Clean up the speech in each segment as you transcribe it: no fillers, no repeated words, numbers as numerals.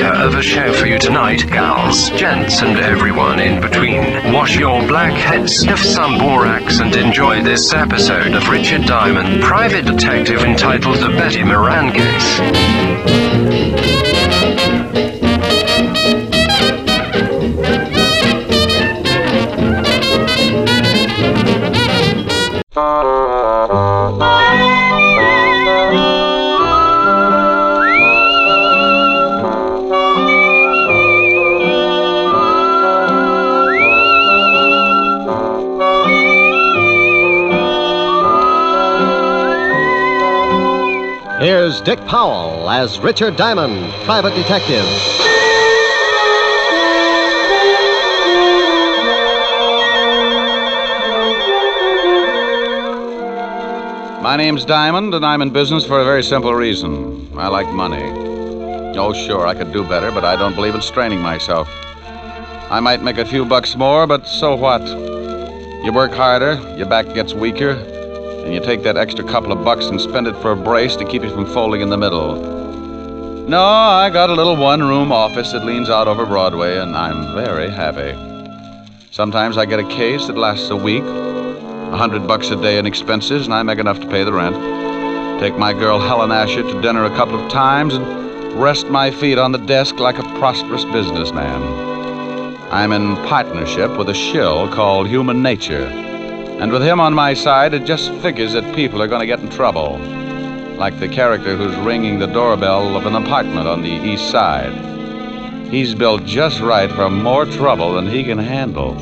cracker of a show for you tonight, gals, gents, and everyone in between. Wash your black heads, sniff some borax, and enjoy this episode of Richard Diamond, private detective entitled The Betty Moran Case. Here's Dick Powell as Richard Diamond, private detective. My name's Diamond, and I'm in business for a very simple reason. I like money. Oh, sure, I could do better, but I don't believe in straining myself. I might make a few bucks more, but so what? You work harder, your back gets weaker, and you take that extra couple of bucks and spend it for a brace to keep you from folding in the middle. No, I got a little one-room office that leans out over Broadway, and I'm very happy. Sometimes I get a case that lasts a week, $100 a day in expenses, and I make enough to pay the rent. Take my girl Helen Asher to dinner a couple of times and rest my feet on the desk like a prosperous businessman. I'm in partnership with a shill called Human Nature. And with him on my side, it just figures that people are going to get in trouble. Like the character who's ringing the doorbell of an apartment on the east side. He's built just right for more trouble than he can handle.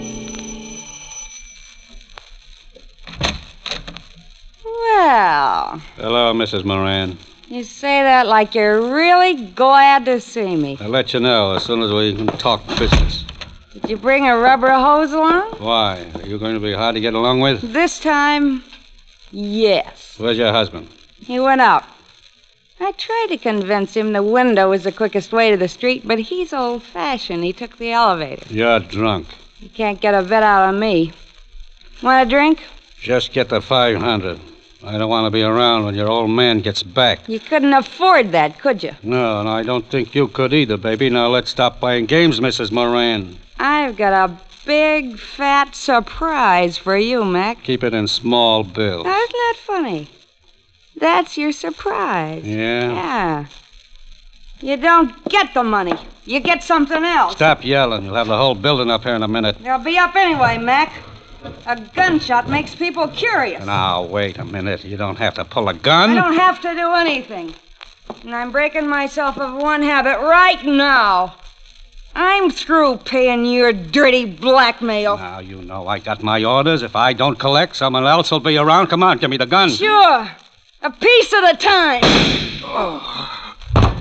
Well. Hello, Mrs. Moran. You say that like you're really glad to see me. I'll let you know as soon as we can talk business. Did you bring a rubber hose along? Why? Are you going to be hard to get along with? This time, yes. Where's your husband? He went out. I tried to convince him the window was the quickest way to the street, but he's old-fashioned. He took the elevator. You're drunk. You can't get a bit out of me. Want a drink? Just get the 500. I don't want to be around when your old man gets back. You couldn't afford that, could you? No, and I don't think you could either, baby. Now let's stop playing games, Mrs. Moran. I've got a big, fat surprise for you, Mac. Keep it in small bills. That's not funny. That's your surprise. Yeah? Yeah. You don't get the money. You get something else. Stop yelling. You'll have the whole building up here in a minute. They'll be up anyway, Mac. A gunshot makes people curious. Now, wait a minute. You don't have to pull a gun. I don't have to do anything. And I'm breaking myself of one habit right now. I'm through paying your dirty blackmail. Now, you know I got my orders. If I don't collect, someone else will be around. Come on, give me the gun. Sure. A piece at a time. Oh.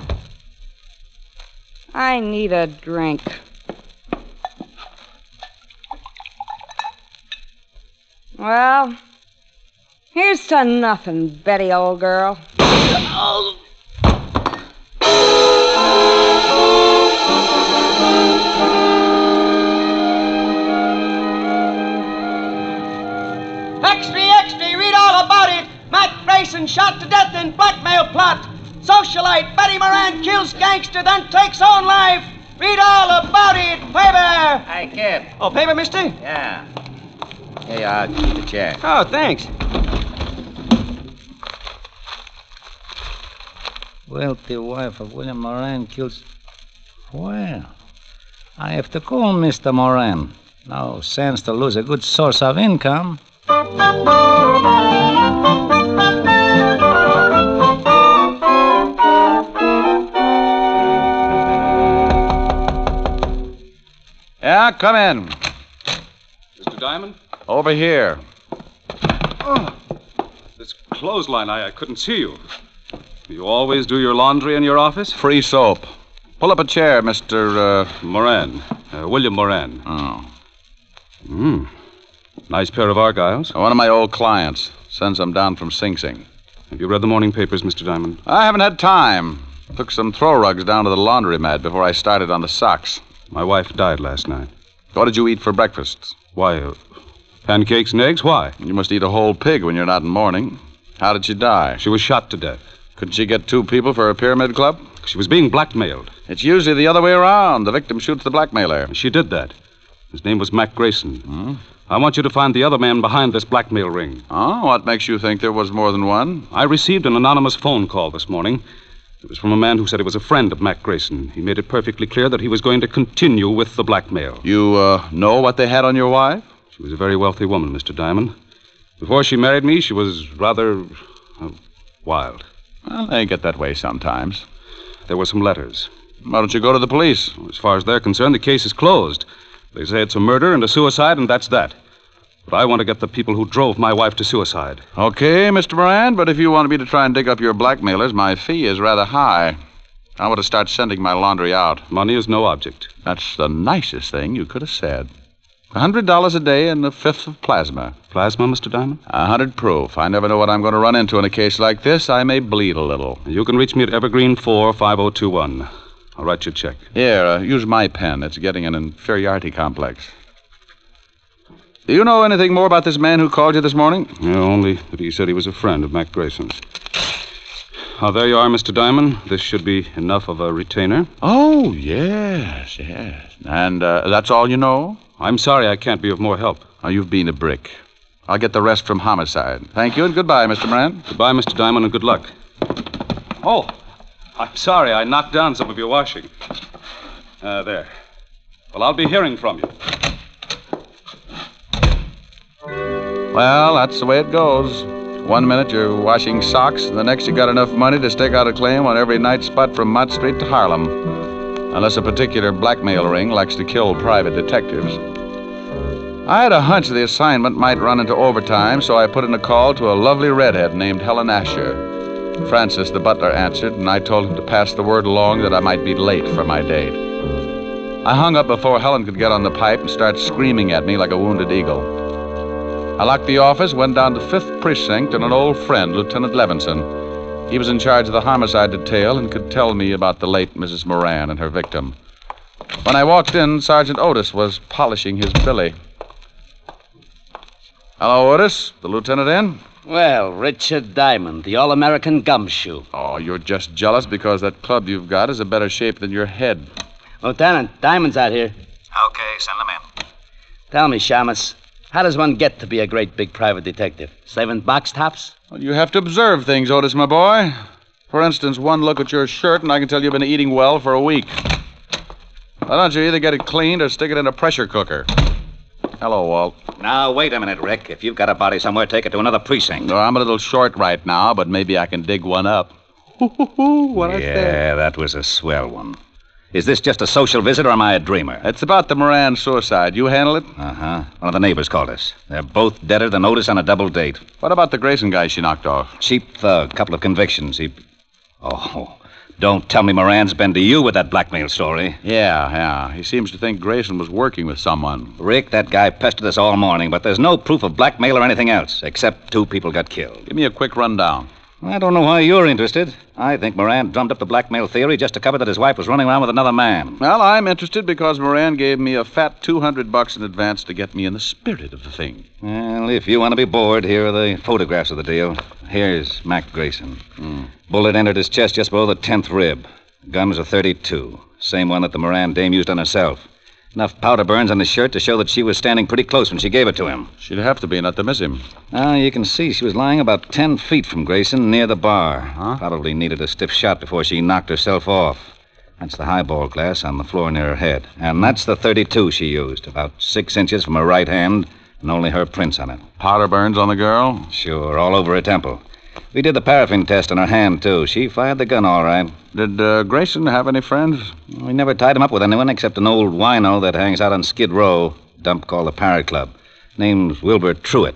I need a drink. Well, here's to nothing, Betty, old girl. Oh. Extra, read all about it. Mac Grayson shot to death in blackmail plot. Socialite Betty Moran kills gangster, then takes own life. Read all about it. Paper. Hey, kid. Oh, paper, mister? Yeah. Here you are. Keep the chair. Oh, thanks. Wealthy wife of William Moran kills... Well, I have to call Mr. Moran. No sense to lose a good source of income. Yeah, come in. Mr. Diamond? Over here. Oh, this clothesline, I couldn't see you. You always do your laundry in your office? Free soap. Pull up a chair, Mr. Moran. William Moran. Oh. Nice pair of Argyles. One of my old clients. Sends them down from Sing Sing. Have you read the morning papers, Mr. Diamond? I haven't had time. Took some throw rugs down to the laundromat before I started on the socks. My wife died last night. What did you eat for breakfast? Why, pancakes and eggs? Why? You must eat a whole pig when you're not in mourning. How did she die? She was shot to death. Couldn't she get 2 people for a pyramid club? She was being blackmailed. It's usually the other way around. The victim shoots the blackmailer. She did that. His name was Mac Grayson. I want you to find the other man behind this blackmail ring. Oh, what makes you think there was more than one? I received an anonymous phone call this morning. It was from a man who said he was a friend of Mac Grayson. He made it perfectly clear that he was going to continue with the blackmail. You know what they had on your wife? She was a very wealthy woman, Mr. Diamond. Before she married me, she was rather wild. Well, they get that way sometimes. There were some letters. Why don't you go to the police? As far as they're concerned, the case is closed. They say it's a murder and a suicide, and that's that. But I want to get the people who drove my wife to suicide. Okay, Mr. Moran, but if you want me to try and dig up your blackmailers, my fee is rather high. I want to start sending my laundry out. Money is no object. That's the nicest thing you could have said. $100 a day and a fifth of plasma. Plasma, Mr. Diamond? 100 proof. I never know what I'm going to run into in a case like this. I may bleed a little. You can reach me at Evergreen 45021. I'll write you a check. Here, use my pen. It's getting an inferiority complex. Do you know anything more about this man who called you this morning? Yeah, only that he said he was a friend of Mac Grayson's. Oh, there you are, Mr. Diamond. This should be enough of a retainer. Oh, yes. And that's all you know? I'm sorry I can't be of more help. Oh, you've been a brick. I'll get the rest from homicide. Thank you and goodbye, Mr. Moran. Goodbye, Mr. Diamond, and good luck. Oh, I'm sorry I knocked down some of your washing. There. Well, I'll be hearing from you. Well, that's the way it goes. 1 minute you're washing socks, and the next you got enough money to stake out a claim on every night spot from Mott Street to Harlem. Unless a particular blackmail ring likes to kill private detectives. I had a hunch the assignment might run into overtime, so I put in a call to a lovely redhead named Helen Asher. Francis, the butler, answered, and I told him to pass the word along that I might be late for my date. I hung up before Helen could get on the pipe and start screaming at me like a wounded eagle. I locked the office, went down to 5th Precinct, and an old friend, Lieutenant Levinson. He was in charge of the homicide detail and could tell me about the late Mrs. Moran and her victim. When I walked in, Sergeant Otis was polishing his billy. Hello, Otis. The lieutenant in? Well, Richard Diamond, the all-American gumshoe. Oh, you're just jealous because that club you've got is a better shape than your head. Lieutenant, Diamond's out here. Okay, send them in. Tell me, Shamus, how does one get to be a great big private detective? Slaving box tops? Well, you have to observe things, Otis, my boy. For instance, one look at your shirt, and I can tell you've been eating well for a week. Why don't you either get it cleaned or stick it in a pressure cooker? Hello, Walt. Now, wait a minute, Rick. If you've got a body somewhere, take it to another precinct. No, I'm a little short right now, but maybe I can dig one up. What I said. Yeah, that was a swell one. Is this just a social visit, or am I a dreamer? It's about the Moran suicide. You handle it? Uh-huh. One of the neighbors called us. They're both deader than Otis on a double date. What about the Grayson guy she knocked off? Cheap thug, couple of convictions. Oh, don't tell me Moran's been to you with that blackmail story. Yeah. He seems to think Grayson was working with someone. Rick, that guy pestered us all morning, but there's no proof of blackmail or anything else, except 2 people got killed. Give me a quick rundown. I don't know why you're interested. I think Moran drummed up the blackmail theory just to cover that his wife was running around with another man. Well, I'm interested because Moran gave me a fat $200 in advance to get me in the spirit of the thing. Well, if you want to be bored, here are the photographs of the deal. Here's Mac Grayson. Bullet entered his chest just below the 10th rib. The gun was a .32. Same one that the Moran dame used on herself. Enough powder burns on his shirt to show that she was standing pretty close when she gave it to him. She'd have to be, not to miss him. You can see she was lying about 10 feet from Grayson near the bar. Probably needed a stiff shot before she knocked herself off. That's the highball glass on the floor near her head. And that's the .32 she used, about 6 inches from her right hand, and only her prints on it. Powder burns on the girl? Sure, all over her temple. We did the paraffin test on her hand, too. She fired the gun all right. Did Grayson have any friends? We never tied him up with anyone except an old wino that hangs out on Skid Row, a dump called the Parrot Club. Name's Wilbur Truitt.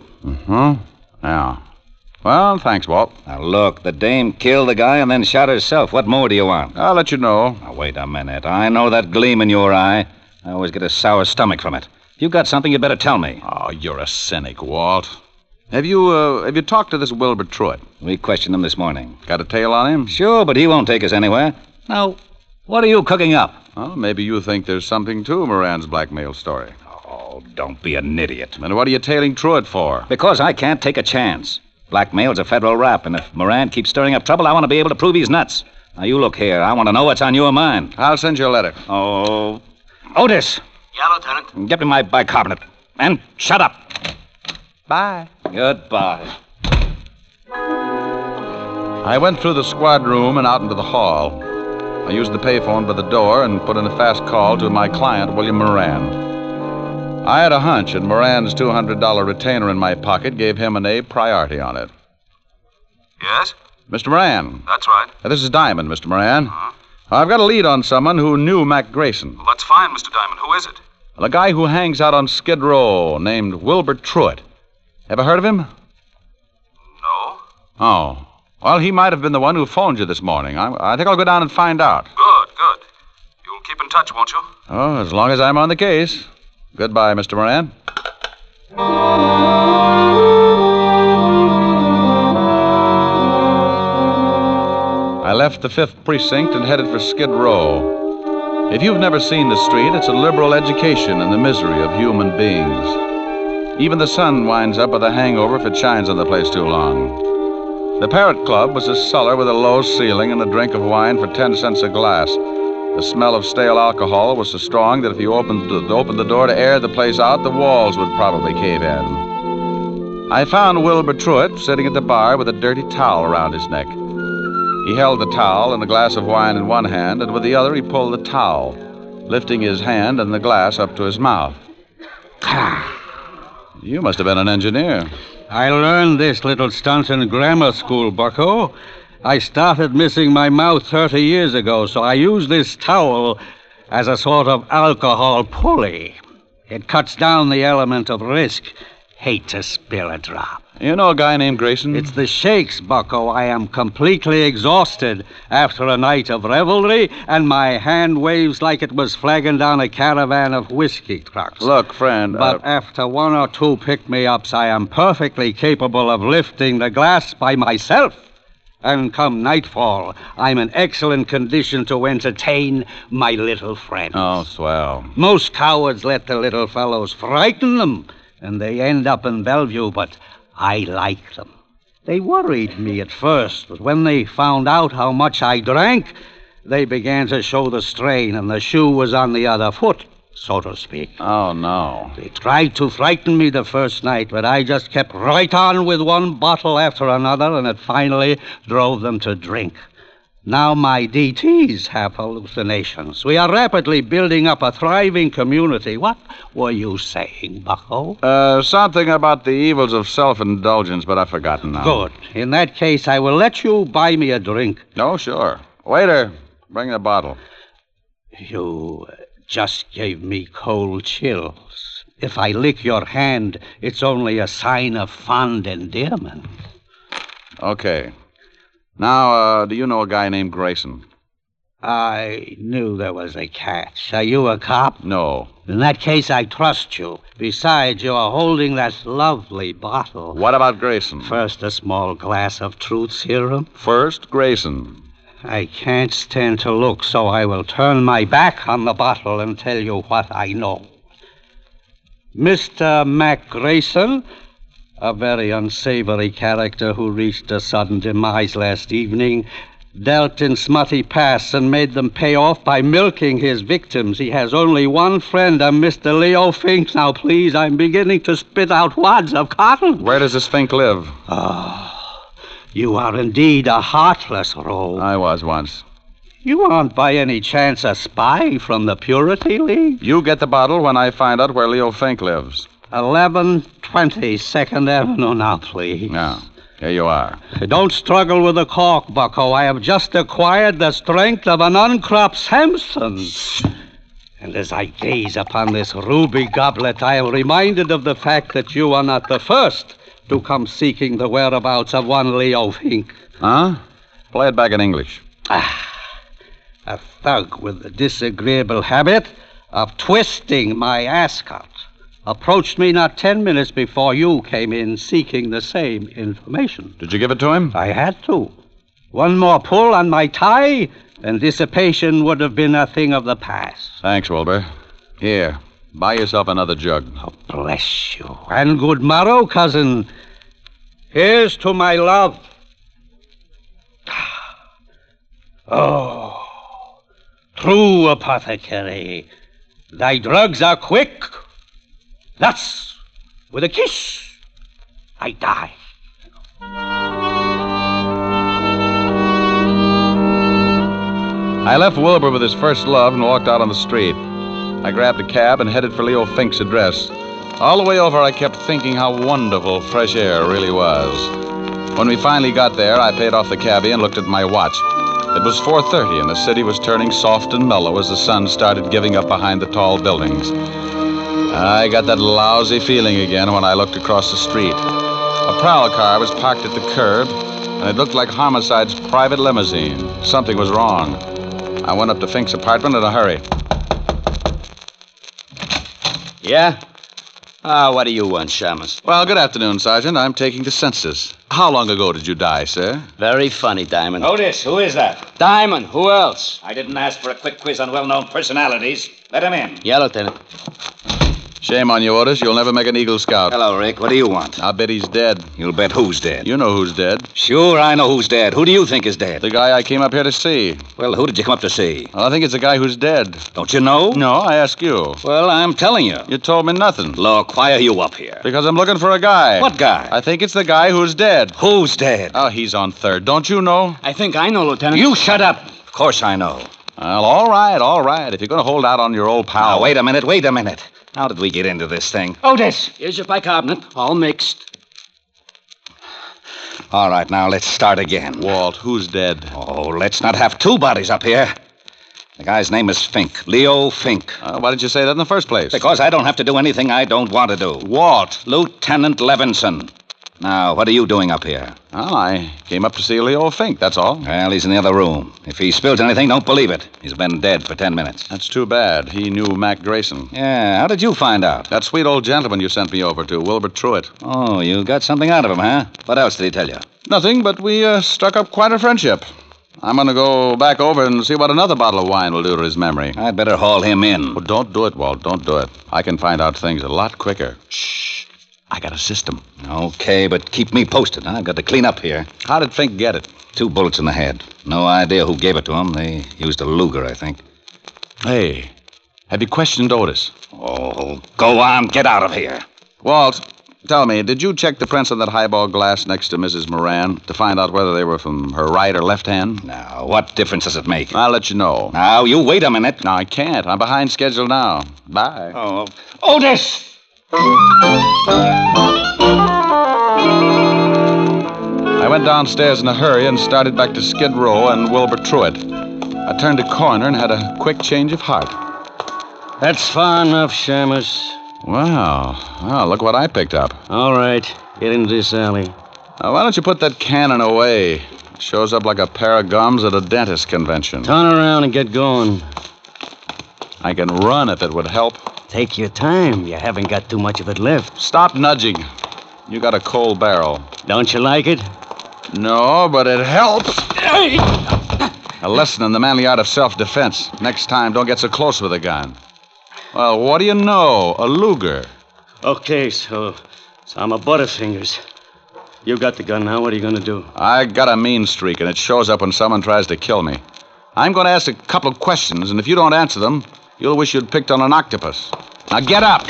Yeah. Well, thanks, Walt. Now, look, the dame killed the guy and then shot herself. What more do you want? I'll let you know. Now, wait a minute. I know that gleam in your eye. I always get a sour stomach from it. If you've got something, you'd better tell me. Oh, you're a cynic, Walt. Have you talked to this Wilbur Truitt? We questioned him this morning. Got a tail on him? Sure, but he won't take us anywhere. Now, what are you cooking up? Well, maybe you think there's something to Moran's blackmail story. Oh, don't be an idiot. Then what are you tailing Truitt for? Because I can't take a chance. Blackmail's a federal rap, and if Moran keeps stirring up trouble, I want to be able to prove he's nuts. Now, you look here. I want to know what's on your mind. I'll send you a letter. Oh, Otis. Yeah, Lieutenant. Get me my bicarbonate. And shut up. Bye. Goodbye. I went through the squad room and out into the hall. I used the payphone by the door and put in a fast call to my client, William Moran. I had a hunch, and Moran's $200 retainer in my pocket gave him an A priority on it. Yes? Mr. Moran. That's right. This is Diamond, Mr. Moran. I've got a lead on someone who knew Mac Grayson. Well, that's fine, Mr. Diamond. Who is it? A guy who hangs out on Skid Row named Wilbur Truitt. Ever heard of him? No. Oh. Well, he might have been the one who phoned you this morning. I think I'll go down and find out. Good, good. You'll keep in touch, won't you? Oh, as long as I'm on the case. Goodbye, Mr. Moran. I left the 5th Precinct and headed for Skid Row. If you've never seen the street, it's a liberal education in the misery of human beings. Even the sun winds up with a hangover if it shines on the place too long. The Parrot Club was a cellar with a low ceiling and a drink of wine for 10 cents a glass. The smell of stale alcohol was so strong that if you opened the door to air the place out, the walls would probably cave in. I found Wilbur Truitt sitting at the bar with a dirty towel around his neck. He held the towel and a glass of wine in one hand, and with the other he pulled the towel, lifting his hand and the glass up to his mouth. You must have been an engineer. I learned this little stunt in grammar school, bucko. I started missing my mouth 30 years ago, so I use this towel as a sort of alcohol pulley. It cuts down the element of risk. Hate to spill a drop. You know a guy named Grayson? It's the shakes, bucko. I am completely exhausted after a night of revelry, and my hand waves like it was flagging down a caravan of whiskey trucks. Look, friend... But after 1 or 2 pick-me-ups, I am perfectly capable of lifting the glass by myself. And come nightfall, I'm in excellent condition to entertain my little friends. Oh, swell. Most cowards let the little fellows frighten them, and they end up in Bellevue, but I like them. They worried me at first, but when they found out how much I drank, they began to show the strain, and the shoe was on the other foot, so to speak. Oh, no. They tried to frighten me the first night, but I just kept right on with one bottle after another, and it finally drove them to drink. Now my DTs have hallucinations. We are rapidly building up a thriving community. What were you saying, bucko? Something about the evils of self-indulgence, but I've forgotten now. Good. In that case, I will let you buy me a drink. Oh, sure. Waiter, bring the bottle. You just gave me cold chills. If I lick your hand, it's only a sign of fond endearment. Okay. Now, do you know a guy named Grayson? I knew there was a catch. Are you a cop? No. In that case, I trust you. Besides, you are holding that lovely bottle. What about Grayson? First, a small glass of truth serum. First, Grayson. I can't stand to look, so I will turn my back on the bottle and tell you what I know. Mr. Mac Grayson, a very unsavory character who reached a sudden demise last evening, dealt in smutty pasts and made them pay off by milking his victims. He has only one friend, a Mr. Leo Fink. Now, please, I'm beginning to spit out wads of cotton. Where does this Fink live? Oh, you are indeed a heartless rogue. I was once. You aren't by any chance a spy from the Purity League? You get the bottle when I find out where Leo Fink lives. 1120 2nd Avenue now, please. Now, here you are. Don't struggle with the cork, bucko. I have just acquired the strength of an uncropped Samson. And as I gaze upon this ruby goblet, I am reminded of the fact that you are not the first to come seeking the whereabouts of one Leo Fink. Huh? Play it back in English. A thug with the disagreeable habit of twisting my ascot approached me not 10 minutes before you came in seeking the same information. Did you give it to him? I had to. One more pull on my tie, and dissipation would have been a thing of the past. Thanks, Wilbur. Here, buy yourself another jug. Oh, bless you. And good morrow, cousin. Here's to my love. Oh, true apothecary. Thy drugs are quick. Thus, with a kiss, I die. I left Wilbur with his first love and walked out on the street. I grabbed a cab and headed for Leo Fink's address. All the way over, I kept thinking how wonderful fresh air really was. When we finally got there, I paid off the cabbie and looked at my watch. It was 4:30, and the city was turning soft and mellow as the sun started giving up behind the tall buildings. I got that lousy feeling again when I looked across the street. A prowl car was parked at the curb, and it looked like Homicide's private limousine. Something was wrong. I went up to Fink's apartment in a hurry. Yeah? What do you want, Shamus? Well, good afternoon, Sergeant. I'm taking the census. How long ago did you die, sir? Very funny, Diamond. Otis, who is that? Diamond, who else? I didn't ask for a quick quiz on well-known personalities. Let him in. Yeah, Lieutenant. Shame on you, Otis. You'll never make an Eagle Scout. Hello, Rick. What do you want? I'll bet he's dead. You'll bet who's dead? You know who's dead. Sure, I know who's dead. Who do you think is dead? The guy I came up here to see. Well, who did you come up to see? Well, I think it's the guy who's dead. Don't you know? No, I ask you. Well, I'm telling you. You told me nothing. Look, why are you up here? Because I'm looking for a guy. What guy? I think it's the guy who's dead. Who's dead? Oh, he's on third. Don't you know? I think I know, Lieutenant. You shut up. Of course I know. Well, all right. If you're going to hold out on your old pal... Now, wait a minute. How did we get into this thing? Otis! Here's your bicarbonate, all mixed. All right, now let's start again. Walt, who's dead? Oh, let's not have two bodies up here. The guy's name is Fink. Leo Fink. Why didn't you say that in the first place? Because I don't have to do anything I don't want to do. Walt. Lieutenant Levinson. Now, what are you doing up here? Well, I came up to see Leo Fink, that's all. Well, he's in the other room. If he spills anything, don't believe it. He's been dead for 10 minutes. That's too bad. He knew Mac Grayson. Yeah, how did you find out? That sweet old gentleman you sent me over to, Wilbur Truitt. Oh, you got something out of him, huh? What else did he tell you? Nothing, but we struck up quite a friendship. I'm going to go back over and see what another bottle of wine will do to his memory. I'd better haul him in. Well, don't do it, Walt. Don't do it. I can find out things a lot quicker. Shh. I got a system. Okay, but keep me posted. I've got to clean up here. How did Fink get it? 2 bullets in the head. No idea who gave it to him. They used a Luger, I think. Hey, have you questioned Otis? Oh, go on. Get out of here. Walt, tell me, did you check the prints on that highball glass next to Mrs. Moran to find out whether they were from her right or left hand? Now, what difference does it make? I'll let you know. Now, you wait a minute. No, I can't. I'm behind schedule now. Bye. Oh, Otis! I went downstairs in a hurry and started back to Skid Row and Wilbur Truitt. I turned a corner and had a quick change of heart. That's far enough, Shamus. Wow. Well, look what I picked up. All right, get into this alley. Now, why don't you put that cannon away? It shows up like a pair of gums at a dentist convention. Turn around and get going. I can run if it would help. Take your time. You haven't got too much of it left. Stop nudging. You got a cold barrel. Don't you like it? No, but it helps. A lesson in the manly art of self-defense. Next time, don't get so close with a gun. Well, what do you know? A Luger. Okay, so I'm a Butterfingers. You got the gun now. What are you going to do? I got a mean streak, and it shows up when someone tries to kill me. I'm going to ask a couple of questions, and if you don't answer them, you'll wish you'd picked on an octopus. Now get up!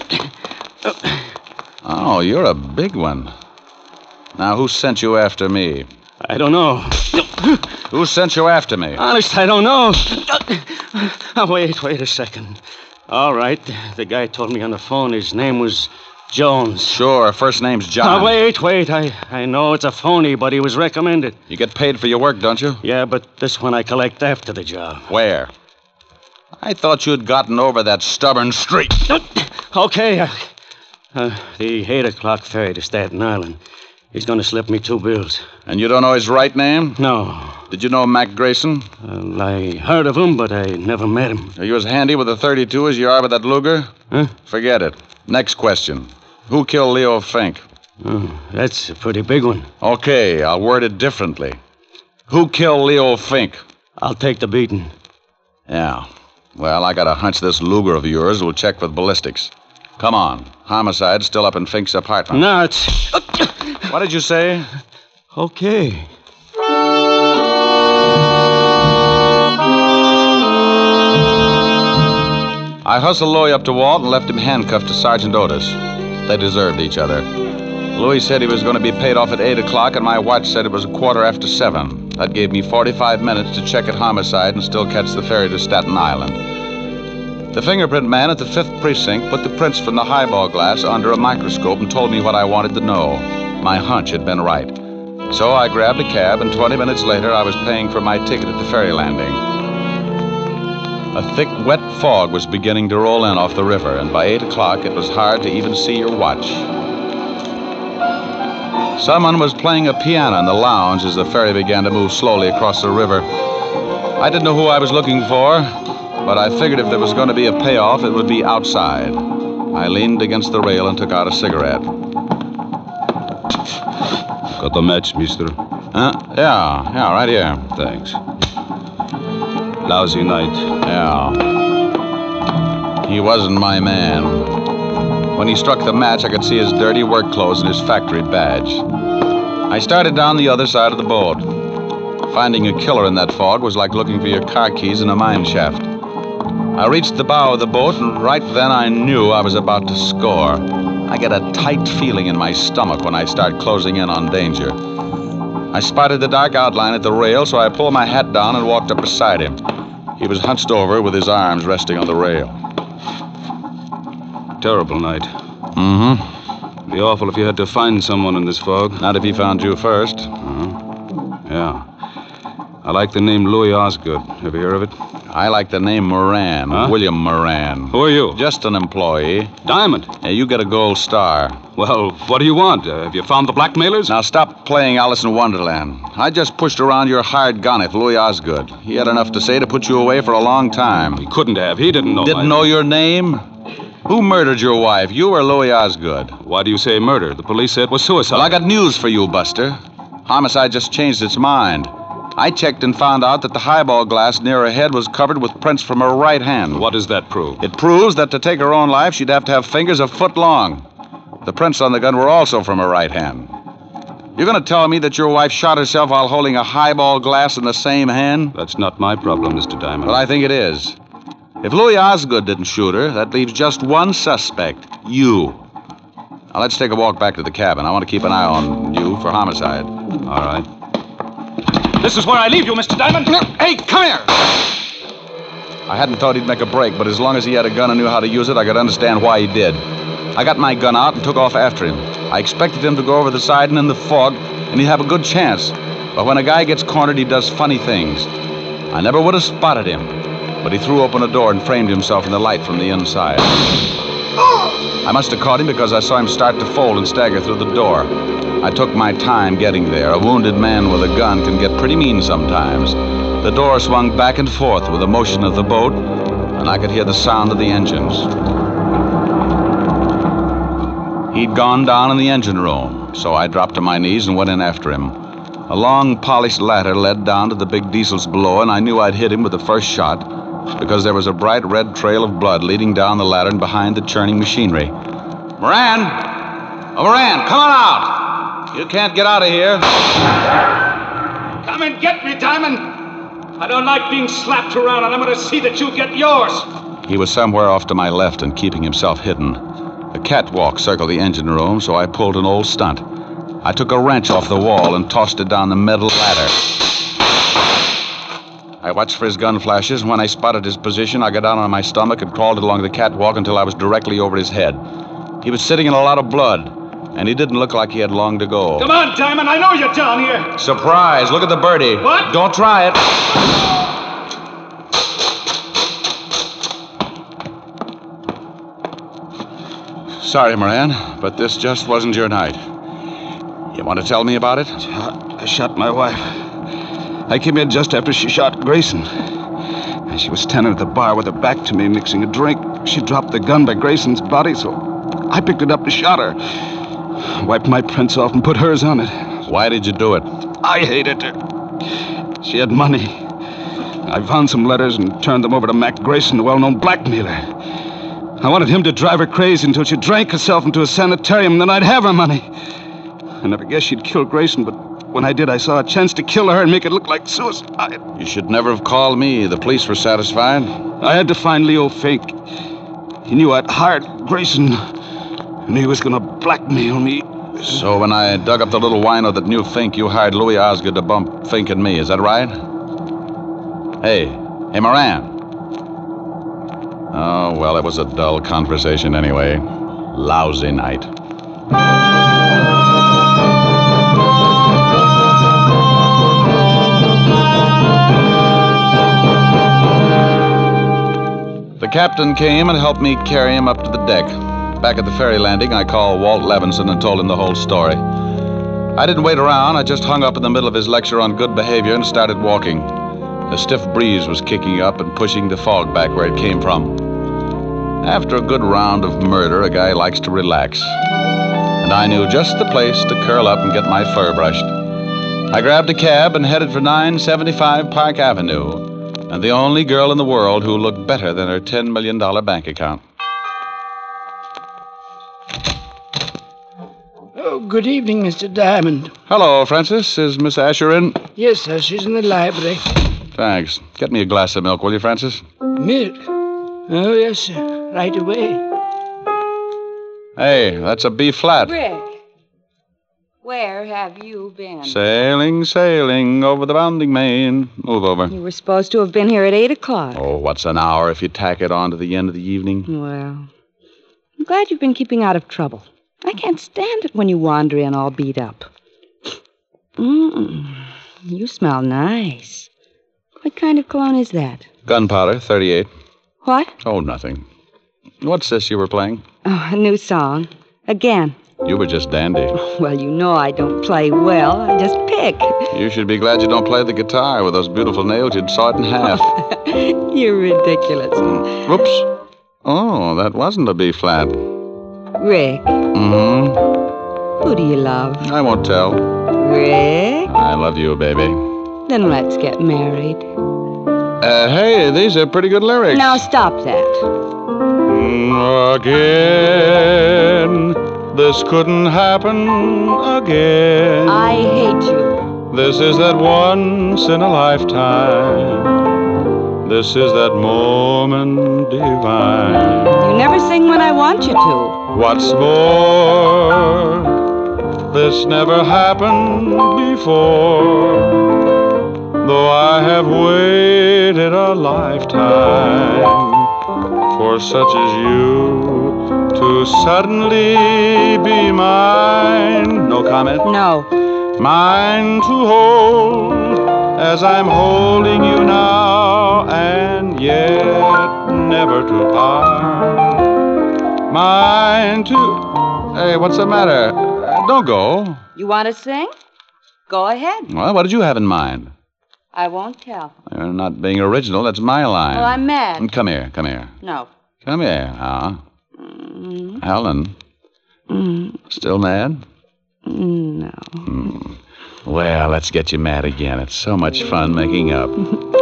Oh, you're a big one. Now, who sent you after me? I don't know. Who sent you after me? Honest, I don't know. Wait a second. All right, the guy told me on the phone his name was Jones. Sure, first name's John. Wait. I know it's a phony, but he was recommended. You get paid for your work, don't you? Yeah, but this one I collect after the job. Where? I thought you'd gotten over that stubborn streak. Okay. The 8 o'clock ferry to Staten Island. He's going to slip me 2 bills. And you don't know his right name? No. Did you know Mac Grayson? I heard of him, but I never met him. Are you as handy with a .32 as you are with that Luger? Huh? Forget it. Next question. Who killed Leo Fink? Oh, that's a pretty big one. Okay, I'll word it differently. Who killed Leo Fink? I'll take the beating. Yeah. Well, I got a hunch this Luger of yours will check with ballistics. Come on. Homicide's still up in Fink's apartment. No, it's... What did you say? Okay. I hustled Louis up to Walt and left him handcuffed to Sergeant Otis. They deserved each other. Louis said he was going to be paid off at 8 o'clock, and my watch said it was 7:15. That gave me 45 minutes to check at Homicide and still catch the ferry to Staten Island. The fingerprint man at the 5th Precinct put the prints from the highball glass under a microscope and told me what I wanted to know. My hunch had been right. So I grabbed a cab, and 20 minutes later I was paying for my ticket at the ferry landing. A thick, wet fog was beginning to roll in off the river, and by 8 o'clock it was hard to even see your watch. Someone was playing a piano in the lounge as the ferry began to move slowly across the river. I didn't know who I was looking for, but I figured if there was going to be a payoff, it would be outside. I leaned against the rail and took out a cigarette. Got the match, mister? Yeah, right here. Thanks. Lousy night. Yeah. He wasn't my man. When he struck the match, I could see his dirty work clothes and his factory badge. I started down the other side of the boat. Finding a killer in that fog was like looking for your car keys in a mine shaft. I reached the bow of the boat, and right then I knew I was about to score. I get a tight feeling in my stomach when I start closing in on danger. I spotted the dark outline at the rail, so I pulled my hat down and walked up beside him. He was hunched over with his arms resting on the rail. Terrible night. Mm-hmm. Be awful if you had to find someone in this fog. Not if he found you first. Yeah. I like the name Louis Osgood. Ever hear of it? I like the name Moran, William Moran. Who are you? Just an employee. Diamond. Hey, you get a gold star. Well, what do you want? Have you found the blackmailers? Now stop playing Alice in Wonderland. I just pushed around your hired gun at Louis Osgood. He had enough to say to put you away for a long time. He couldn't have. He didn't know. Didn't know your name? Who murdered your wife, you or Louis Osgood? Why do you say murder? The police said it was suicide. Well, I got news for you, Buster. Homicide just changed its mind. I checked and found out that the highball glass near her head was covered with prints from her right hand. What does that prove? It proves that to take her own life, she'd have to have fingers a foot long. The prints on the gun were also from her right hand. You're going to tell me that your wife shot herself while holding a highball glass in the same hand? That's not my problem, Mr. Diamond. Well, I think it is. If Louis Osgood didn't shoot her, that leaves just one suspect, you. Now, let's take a walk back to the cabin. I want to keep an eye on you for homicide. All right. This is where I leave you, Mr. Diamond. Hey, come here! I hadn't thought he'd make a break, but as long as he had a gun and knew how to use it, I could understand why he did. I got my gun out and took off after him. I expected him to go over the side and in the fog, and he'd have a good chance. But when a guy gets cornered, he does funny things. I never would have spotted him, but he threw open a door and framed himself in the light from the inside. I must have caught him because I saw him start to fold and stagger through the door. I took my time getting there. A wounded man with a gun can get pretty mean sometimes. The door swung back and forth with the motion of the boat, and I could hear the sound of the engines. He'd gone down in the engine room, so I dropped to my knees and went in after him. A long, polished ladder led down to the big diesels below, and I knew I'd hit him with the first shot because there was a bright red trail of blood leading down the ladder and behind the churning machinery. Moran! Oh, Moran, come on out! You can't get out of here. Come and get me, Diamond. I don't like being slapped around, and I'm going to see that you get yours. He was somewhere off to my left and keeping himself hidden. A catwalk circled the engine room, so I pulled an old stunt. I took a wrench off the wall and tossed it down the metal ladder. I watched for his gun flashes, and when I spotted his position, I got down on my stomach and crawled along the catwalk until I was directly over his head. He was sitting in a lot of blood, and he didn't look like he had long to go. Come on, Diamond, I know you're down here. Surprise, look at the birdie. What? Don't try it. Sorry, Moran, but this just wasn't your night. You want to tell me about it? I shot my wife. I came in just after she shot Grayson. And she was standing at the bar with her back to me, mixing a drink. She dropped the gun by Grayson's body, so I picked it up and shot her. Wiped my prints off and put hers on it. Why did you do it? I hated her. She had money. I found some letters and turned them over to Mac Grayson, the well-known blackmailer. I wanted him to drive her crazy until she drank herself into a sanitarium, and then I'd have her money. I never guessed she'd kill Grayson, but when I did, I saw a chance to kill her and make it look like suicide. You should never have called me. The police were satisfied. I had to find Leo Fink. He knew I'd hired Grayson, and he was going to blackmail me. So when I dug up the little wino that knew Fink, you hired Louis Osgood to bump Fink and me. Is that right? Hey, Moran. Oh, well, it was a dull conversation anyway. Lousy night. The captain came and helped me carry him up to the deck. Back at the ferry landing, I called Walt Levinson and told him the whole story. I didn't wait around. I just hung up in the middle of his lecture on good behavior and started walking. A stiff breeze was kicking up and pushing the fog back where it came from. After a good round of murder, a guy likes to relax. And I knew just the place to curl up and get my fur brushed. I grabbed a cab and headed for 975 Park Avenue, and the only girl in the world who looked better than her $10 million bank account. Oh, good evening, Mr. Diamond. Hello, Francis. Is Miss Asher in? Yes, sir. She's in the library. Thanks. Get me a glass of milk, will you, Francis? Milk? Oh, yes, sir. Right away. Hey, that's a B flat. Rick, where have you been? Sailing, sailing over the bounding main. Move over. You were supposed to have been here at 8 o'clock. Oh, what's an hour if you tack it on to the end of the evening? Well, I'm glad you've been keeping out of trouble. I can't stand it when you wander in all beat up. You smell nice. What kind of cologne is that? Gunpowder, 38. What? Oh, nothing. What's this you were playing? Oh, a new song. Again. You were just dandy. Well, you know I don't play well. I just pick. You should be glad you don't play the guitar. With those beautiful nails, you'd saw it in half. You're ridiculous. Whoops. Oh, that wasn't a B flat. Rick. Mm-hmm. Who do you love? I won't tell. Rick? I love you, baby. Then let's get married. Hey, these are pretty good lyrics. Now stop that. Again, this couldn't happen again. I hate you. This is that once in a lifetime. This is that moment divine. You never sing when I want you to. What's more, this never happened before. Though I have waited a lifetime for such as you to suddenly be mine. No comment? No. Mine to hold as I'm holding you now, and yet never to part. Mine to... Hey, what's the matter? Don't go. You want to sing? Go ahead. Well, what did you have in mind? I won't tell. You're not being original. That's my line. Well, I'm mad. Come here, come here. No. Come here, Helen. Still mad? No. Well, let's get you mad again. It's so much fun making up.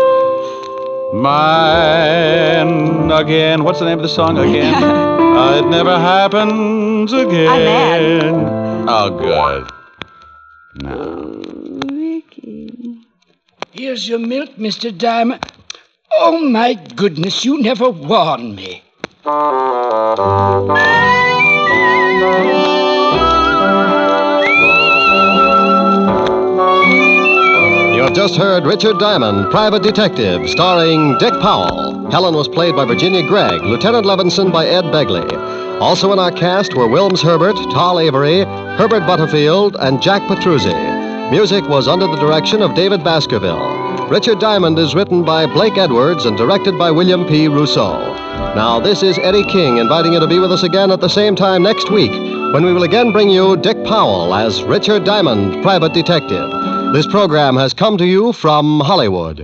Mine again. What's the name of the song again? It never happens again. I'm mad. Oh, good. No. Ricky. Here's your milk, Mr. Diamond. Oh, my goodness, you never warned me. You have just heard Richard Diamond, Private Detective, starring Dick Powell. Helen was played by Virginia Gregg, Lieutenant Levinson by Ed Begley. Also in our cast were Wilms Herbert, Tal Avery, Herbert Butterfield, and Jack Petruzzi. Music was under the direction of David Baskerville. Richard Diamond is written by Blake Edwards and directed by William P. Rousseau. Now, this is Eddie King inviting you to be with us again at the same time next week, when we will again bring you Dick Powell as Richard Diamond, Private Detective. This program has come to you from Hollywood.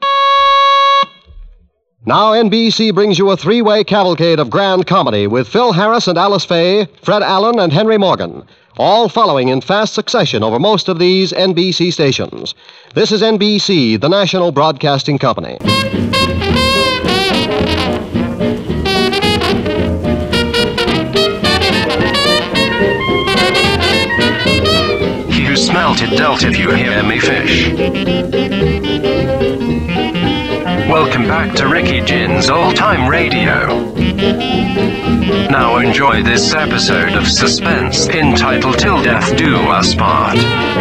Now NBC brings you a three-way cavalcade of grand comedy with Phil Harris and Alice Faye, Fred Allen and Henry Morgan, all following in fast succession over most of these NBC stations. This is NBC, the national broadcasting company. Delt if you hear me fish. Welcome back to Ricky Gin's Old Time Radio. Now enjoy this episode of Suspense entitled Till Death Do Us Part.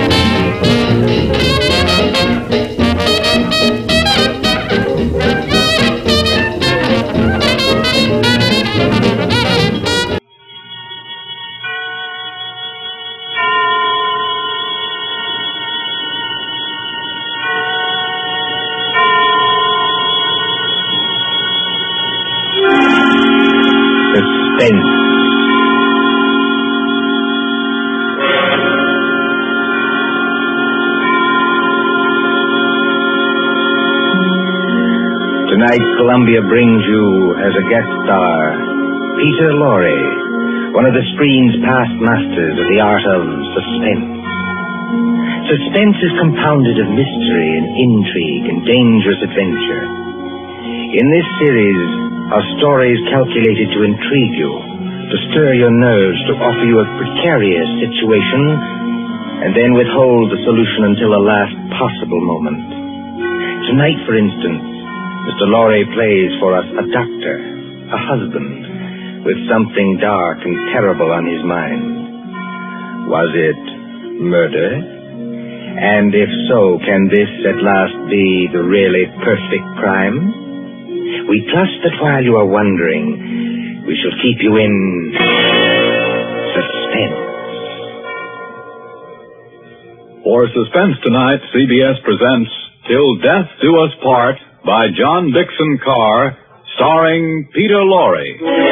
Tonight, Columbia brings you as a guest star Peter Lorre, one of the screen's past masters of the art of suspense. Suspense is compounded of mystery and intrigue and dangerous adventure. In this series are stories calculated to intrigue you, to stir your nerves, to offer you a precarious situation, and then withhold the solution until the last possible moment. Tonight, for instance, Mr. Lorre plays for us a doctor, a husband, with something dark and terrible on his mind. Was it murder? And if so, can this at last be the really perfect crime? We trust that while you are wondering, we shall keep you in suspense. For Suspense tonight, CBS presents Till Death Do Us Part by John Dixon Carr, starring Peter Lorre.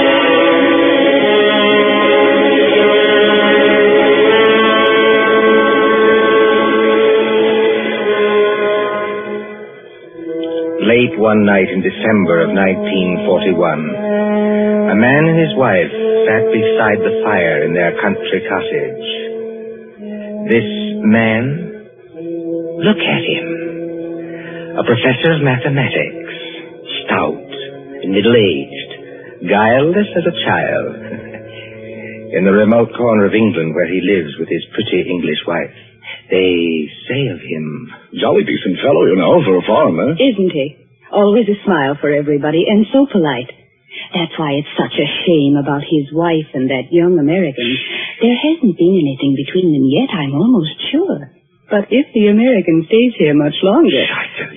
Late one night in December of 1941, a man and his wife sat beside the fire in their country cottage. This man, look at him. A professor of mathematics, stout and middle-aged, guileless as a child. In the remote corner of England where he lives with his pretty English wife, they say of him... Jolly decent fellow, you know, for a foreigner. Isn't he? Always a smile for everybody, and so polite. That's why it's such a shame about his wife and that young American. There hasn't been anything between them yet, I'm almost sure. But if the American stays here much longer... I tell you.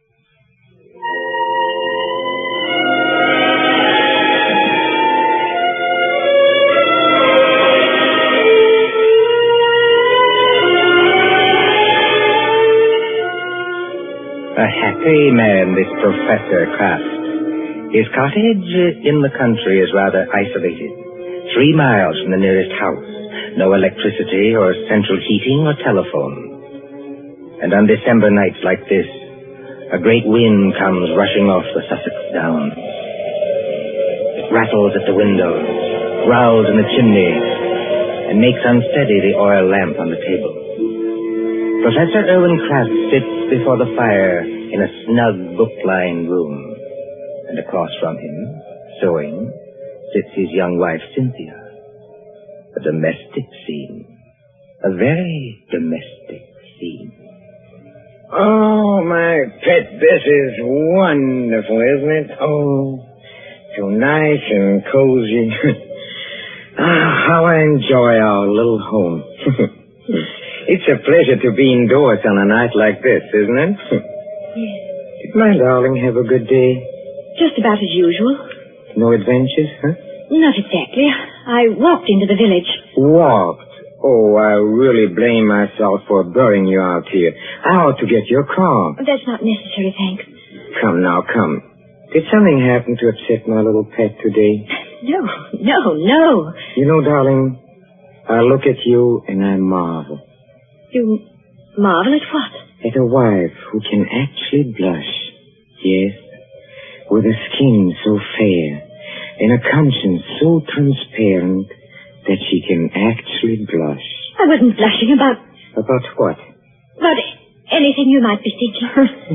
A happy man, this Professor Kraft. His cottage in the country is rather isolated. 3 miles from the nearest house. No electricity or central heating or telephone. And on December nights like this, a great wind comes rushing off the Sussex Downs. It rattles at the windows, growls in the chimney, and makes unsteady the oil lamp on the table. Professor Irwin Kraft sits before the fire in a snug, book-lined room. And across from him, sewing, sits his young wife, Cynthia. A domestic scene. A very domestic scene. Oh, my pet, this is wonderful, isn't it? Oh, so nice and cozy. How I enjoy our little home. It's a pleasure to be indoors on a night like this, isn't it? Yes. Did my darling have a good day? Just about as usual. No adventures, huh? Not exactly. I walked into the village. Walked? Oh, I really blame myself for burying you out here. I ought to get your car. That's not necessary, thanks. Come now, come. Did something happen to upset my little pet today? No. You know, darling, I look at you and I marvel. You marvel at what? At a wife who can actually blush. Yes, with a skin so fair and a conscience so transparent that she can actually blush. I wasn't blushing about... About what? About anything you might be thinking.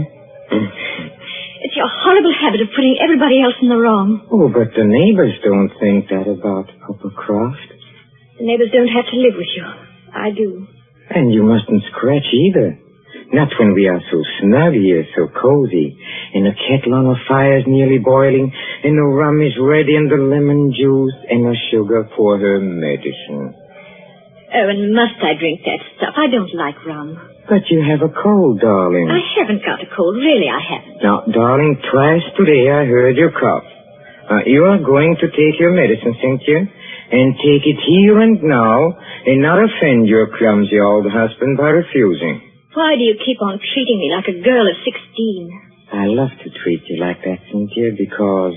It's your horrible habit of putting everybody else in the wrong. Oh, but the neighbors don't think that about Papa Croft. The neighbors don't have to live with you. I do. And you mustn't scratch either. Not when we are so snug here, so cozy, and the kettle on the fire's nearly boiling, and the rum is ready, and the lemon juice, and the sugar for her medicine. Oh, and must I drink that stuff? I don't like rum. But you have a cold, darling. I haven't got a cold. Really, I haven't. Now, darling, twice today I heard you cough. You are going to take your medicine, Cynthia, and take it here and now, and not offend your clumsy old husband by refusing. Why do you keep on treating me like a girl of 16? I love to treat you like that, Cynthia, because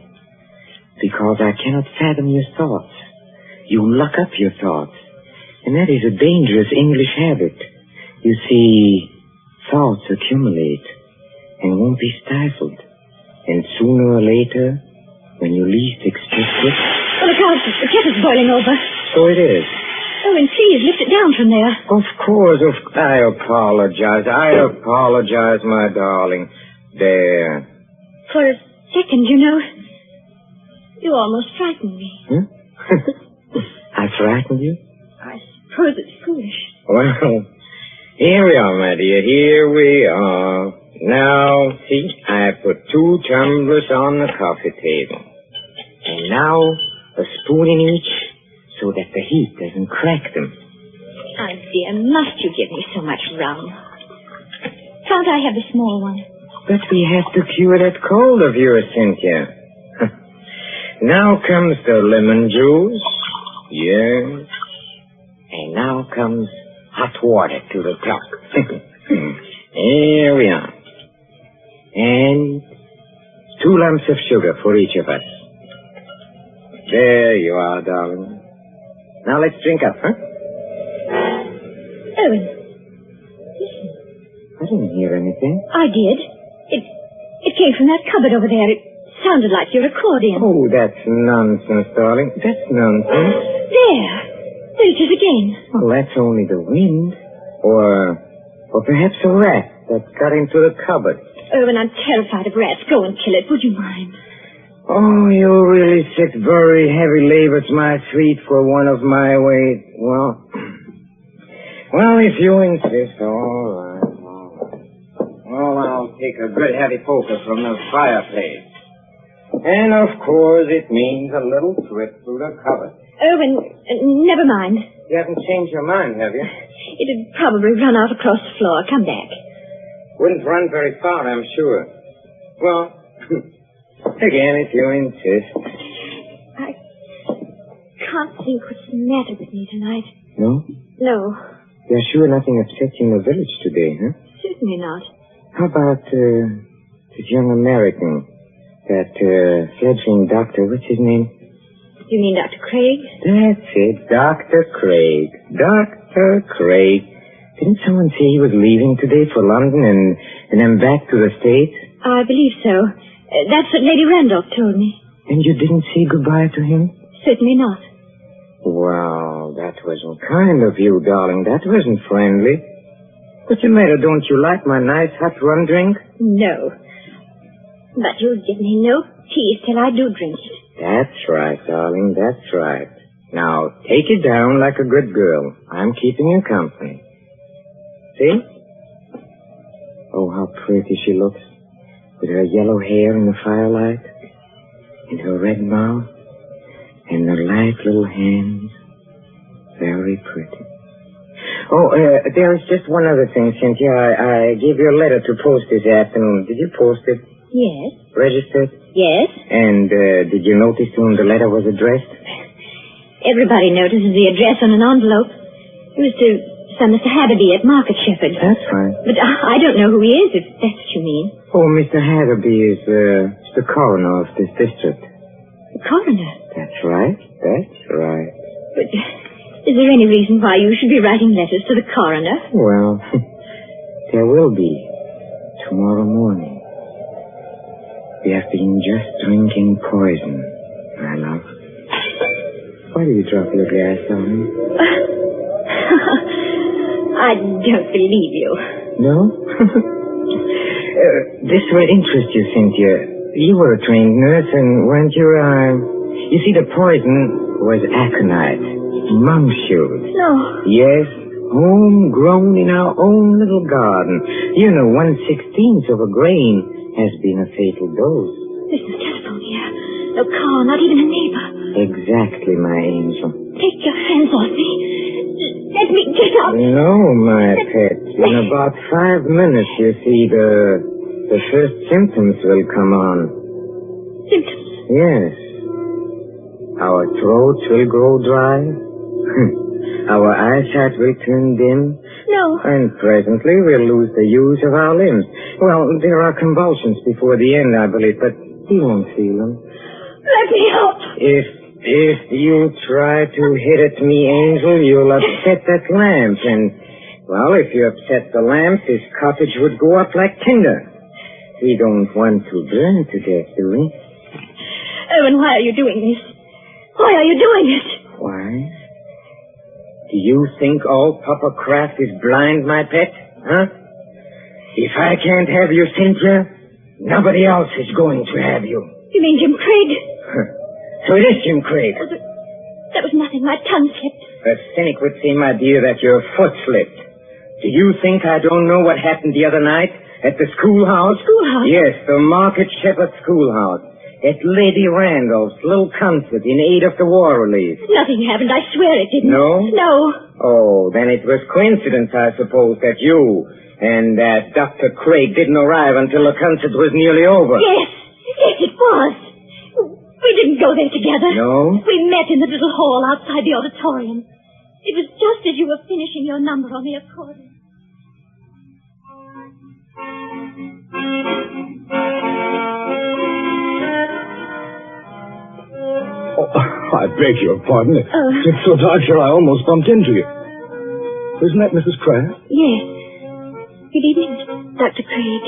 I cannot fathom your thoughts. You lock up your thoughts, and that is a dangerous English habit. You see, thoughts accumulate and won't be stifled, and sooner or later, when you least expect it... Oh, look out, the kettle's boiling over. So it is. Oh, and please, lift it down from there. Of course, I apologize, my darling. There. For a second, you know, you almost frightened me. I frightened you? I suppose it's foolish. Well, here we are, my dear. Here we are. Now, see, I put 2 tumblers on the coffee table. And now, a spoon in each, so that the heat doesn't crack them. Oh, dear, must you give me so much rum? Can't I have the small one? But we have to cure that cold of yours, Cynthia. Now comes the lemon juice. Yes. And now comes hot water to the top. Here we are. And 2 lumps of sugar for each of us. There you are, darling. Now let's drink up, huh? Owen, listen. I didn't hear anything. I did. It came from that cupboard over there. It sounded like your accordion. Oh, that's nonsense, darling. That's nonsense. There it is again. Well, that's only the wind. Or perhaps a rat that got into the cupboard. Owen, I'm terrified of rats. Go and kill it. Would you mind? Oh, you really sit very heavy labors, my sweet, for one of my weight. Well, if you insist, all right. Well, I'll take a good heavy poker from the fireplace. And, of course, it means a little trip through the cupboard. Owen, never mind. You haven't changed your mind, have you? It'd probably run out across the floor. Come back. Wouldn't run very far, I'm sure. Well... Again, if you insist. I can't think what's the matter with me tonight. No? No. You're sure nothing upset you in the village today, huh? Certainly not. How about, this young American? That, fledgling doctor, what's his name? You mean Dr. Craig? That's it, Dr. Craig. Dr. Craig. Didn't someone say he was leaving today for London and then back to the States? I believe so. That's what Lady Randolph told me. And you didn't say goodbye to him? Certainly not. Well, that wasn't kind of you, darling. That wasn't friendly. What's the matter? Don't you like my nice hot rum drink? No. But you'll give me no peace till I do drink it. That's right, darling. That's right. Now, take it down like a good girl. I'm keeping you company. See? Oh, how pretty she looks. With her yellow hair in the firelight, and her red mouth, and her light little hands. Very pretty. Oh, there is just one other thing, Cynthia. I gave you a letter to post this afternoon. Did you post it? Yes. Registered? Yes. And did you notice to whom the letter was addressed? Everybody notices the address on an envelope. It was to some Mr. Hatterby at Market Shepherd. That's right. But I don't know who he is, if that's what you mean. Oh, Mr. Hatterby is the coroner of this district. The coroner? That's right. That's right. But is there any reason why you should be writing letters to the coroner? Well, there will be tomorrow morning. We have been just drinking poison, my love. Why do you drop your glass, darling? I don't believe you. No? This will interest you, Cynthia. You were a trained nurse, and weren't you, You see, the poison was aconite. Monk shoes. No. Yes, Homegrown in our own little garden. You know, 1/16 of a grain has been a fatal dose. There's no telephone here. No car, not even a neighbor. Exactly, my angel. Take your hands off me. Let me get up. No, my pet. In about 5 minutes, you see, the first symptoms will come on. Symptoms? Yes. Our throats will grow dry. Our eyesight will turn dim. No. And presently we'll lose the use of our limbs. Well, there are convulsions before the end, I believe, but you won't feel them. Let me up. If you try to hit at me, Angel, you'll upset that lamp. And, well, if you upset the lamp, this cottage would go up like tinder. We don't want to burn to death, do we? Owen, why are you doing this? Why are you doing it? Why? Do you think all Papa Kraft is blind, my pet? Huh? If I can't have you, Cynthia, nobody else is going to have you. You mean Jim Craig? So it is Jim Craig. Oh, that was nothing. My tongue slipped. A cynic would say, my dear, that your foot slipped. Do you think I don't know what happened the other night at the schoolhouse? Schoolhouse? Yes, the Market Shepherd Schoolhouse. At Lady Randolph's little concert in aid of the war relief. Nothing happened. I swear it didn't. No? No. Oh, then it was coincidence, I suppose, that you and that Dr. Craig didn't arrive until the concert was nearly over. Yes. Yes, it was. We didn't go there together. No? We met in the little hall outside the auditorium. It was just as you were finishing your number on the accordion. Oh, I beg your pardon. It's so dark here I almost bumped into you. Isn't that Mrs. Kraft? Yes. Good evening, Dr. Craig.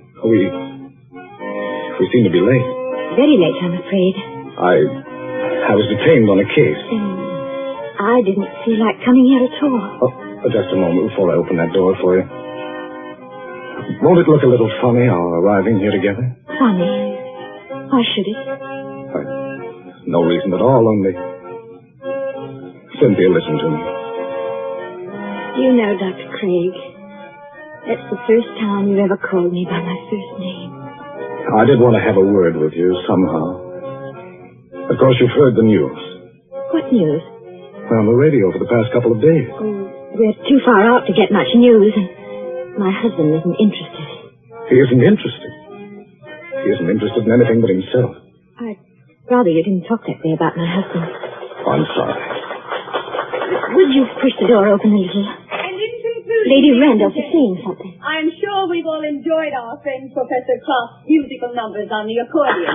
We seem to be late. Very late, I'm afraid. I was detained on a case. I didn't feel like coming here at all. Oh, just a moment before I open that door for you. Won't it look a little funny, our arriving here together? Funny? Why should it? No reason at all, only... Cynthia, listen to me. You know, Dr. Craig, that's the first time you ever called me by my first name. I did want to have a word with you, somehow. Of course, you've heard the news. What news? On the radio for the past couple of days. Oh, we're too far out to get much news, and my husband isn't interested. He isn't interested? He isn't interested in anything but himself. I'd rather you didn't talk that way about my husband. I'm sorry. Would you push the door open a little? And in conclusion, Lady Randolph is saying something. I am sure we've all enjoyed our friend Professor Kraft's musical numbers on the accordion.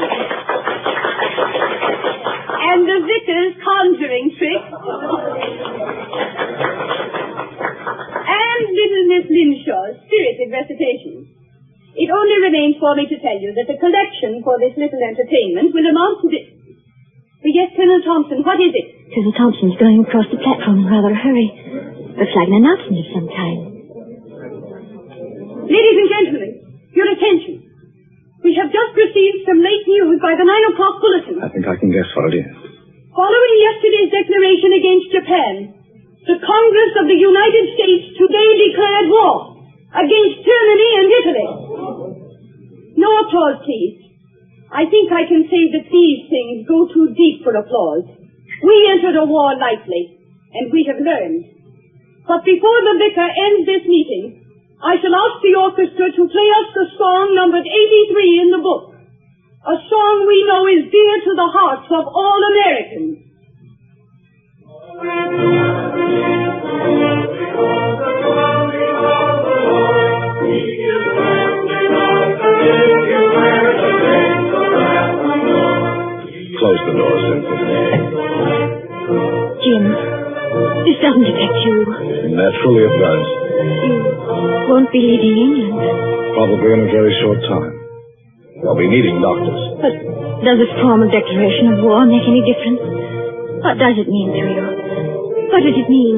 And the vicar's conjuring trick. And little Miss Linshaw's spirited recitations. It only remains for me to tell you that the collection for this little entertainment will amount to this. Yes, Colonel Thompson, what is it? Colonel Thompson's going across the platform in rather a hurry. Looks like an announcement of some kind. Ladies and gentlemen, your attention. We have just received some late news by the 9 o'clock bulletin. I think I can guess what it is. Following yesterday's declaration against Japan, the Congress of the United States today declared war against Germany and Italy. No applause, please. I think I can say that these things go too deep for applause. We entered a war lightly, and we have learned. But before the vicar ends this meeting, I shall ask the orchestra to play us the song numbered 83 in the book. A song we know is dear to the hearts of all Americans. Close the door, Cynthia. Jim, this doesn't affect you. Naturally it does. You won't be leaving England. Probably in a very short time. They'll be needing doctors. But does this formal declaration of war make any difference? What does it mean to you? What does it mean?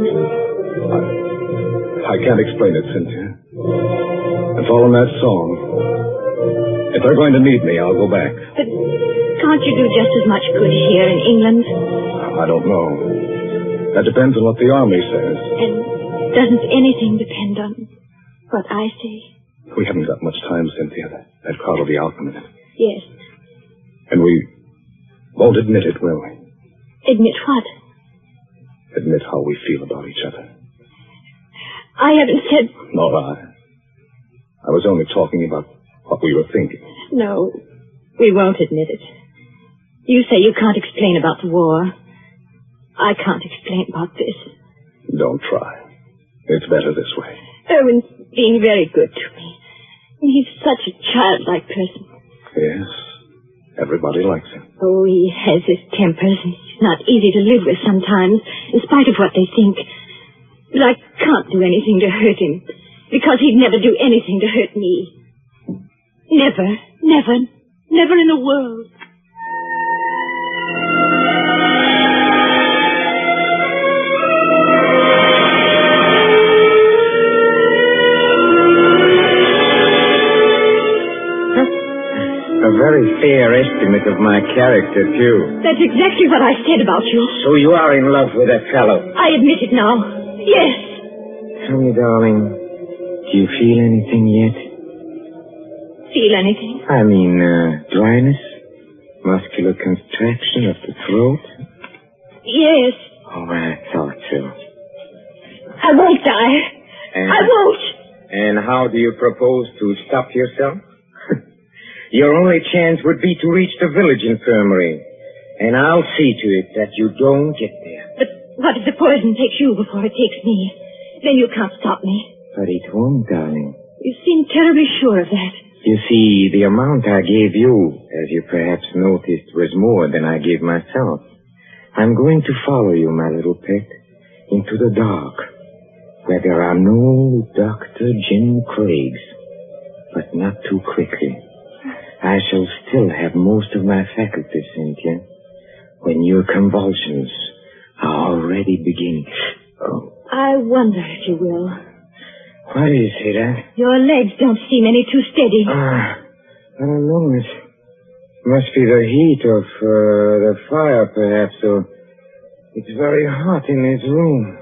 I can't explain it, Cynthia. It's all in that song. If they're going to need me, I'll go back. But can't you do just as much good here in England? I don't know. That depends on what the Army says. And doesn't anything depend on what I say? We haven't got much time, Cynthia. That crowd will be out in a minute. Yes. And we won't admit it, will we? Admit what? Admit how we feel about each other. I haven't said... Nor I was only talking about what we were thinking. No, we won't admit it. You say you can't explain about the war. I can't explain about this. Don't try. It's better this way. Erwin's being very good to me. He's such a childlike person. Yes. Everybody likes him. Oh, he has his tempers, and he's not easy to live with sometimes, in spite of what they think. But I can't do anything to hurt him, because he'd never do anything to hurt me. Never, never, never in the world. A very fair estimate of my character, too. That's exactly what I said about you. So you are in love with that fellow? I admit it now. Yes. Tell me, darling, do you feel anything yet? Feel anything? I mean, dryness? Muscular contraction of the throat? Yes. Oh, I thought so. I won't die. I won't. And how do you propose to stop yourself? Your only chance would be to reach the village infirmary. And I'll see to it that you don't get there. But what if the poison takes you before it takes me? Then you can't stop me. But it won't, darling. You seem terribly sure of that. You see, the amount I gave you, as you perhaps noticed, was more than I gave myself. I'm going to follow you, my little pet, into the dark, where there are no Dr. Jim Craigs. But not too quickly. I shall still have most of my faculties, Cynthia, when your convulsions are already beginning. Oh. I wonder if you will. What is it, Your legs don't seem any too steady. I don't know. It must be the heat of the fire, perhaps, or it's very hot in this room.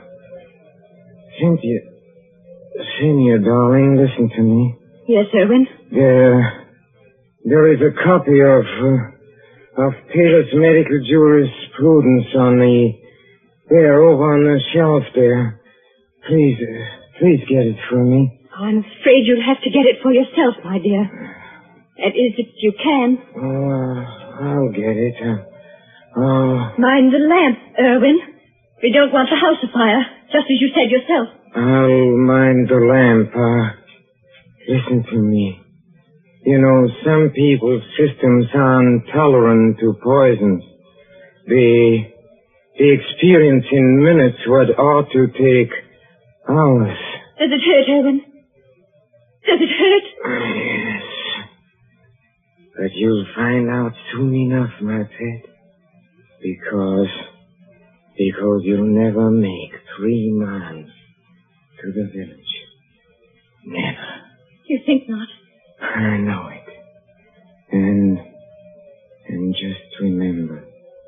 Cynthia, darling, listen to me. Yes, Erwin? There is a copy of Taylor's medical jurisprudence over on the shelf there. Please get it for me. I'm afraid you'll have to get it for yourself, my dear. That is, if you can. Oh, I'll get it. Mind the lamp, Erwin. We don't want the house afire, just as you said yourself. I'll mind the lamp. Listen to me. You know, some people's systems are intolerant to poisons. They experience in minutes what ought to take hours. Does it hurt, Erwin? Does it hurt? Yes. But you'll find out soon enough, my pet. Because you'll never make 3 miles to the village. Never. You think not? I know it. And just remember,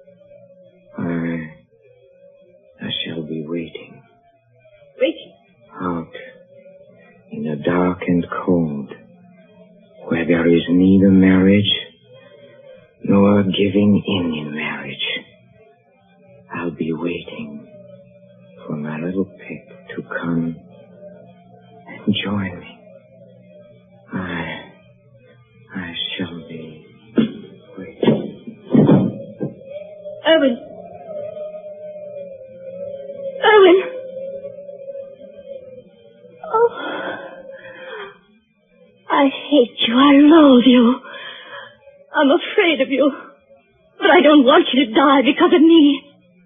I shall be waiting. Waiting? Out in the dark and cold, where there is neither marriage nor giving in marriage. I'll be waiting for my little pet to come and join me. I shall be waiting. Erwin! Erwin! Oh, I hate you. I loathe you. I'm afraid of you. But I don't want you to die because of me.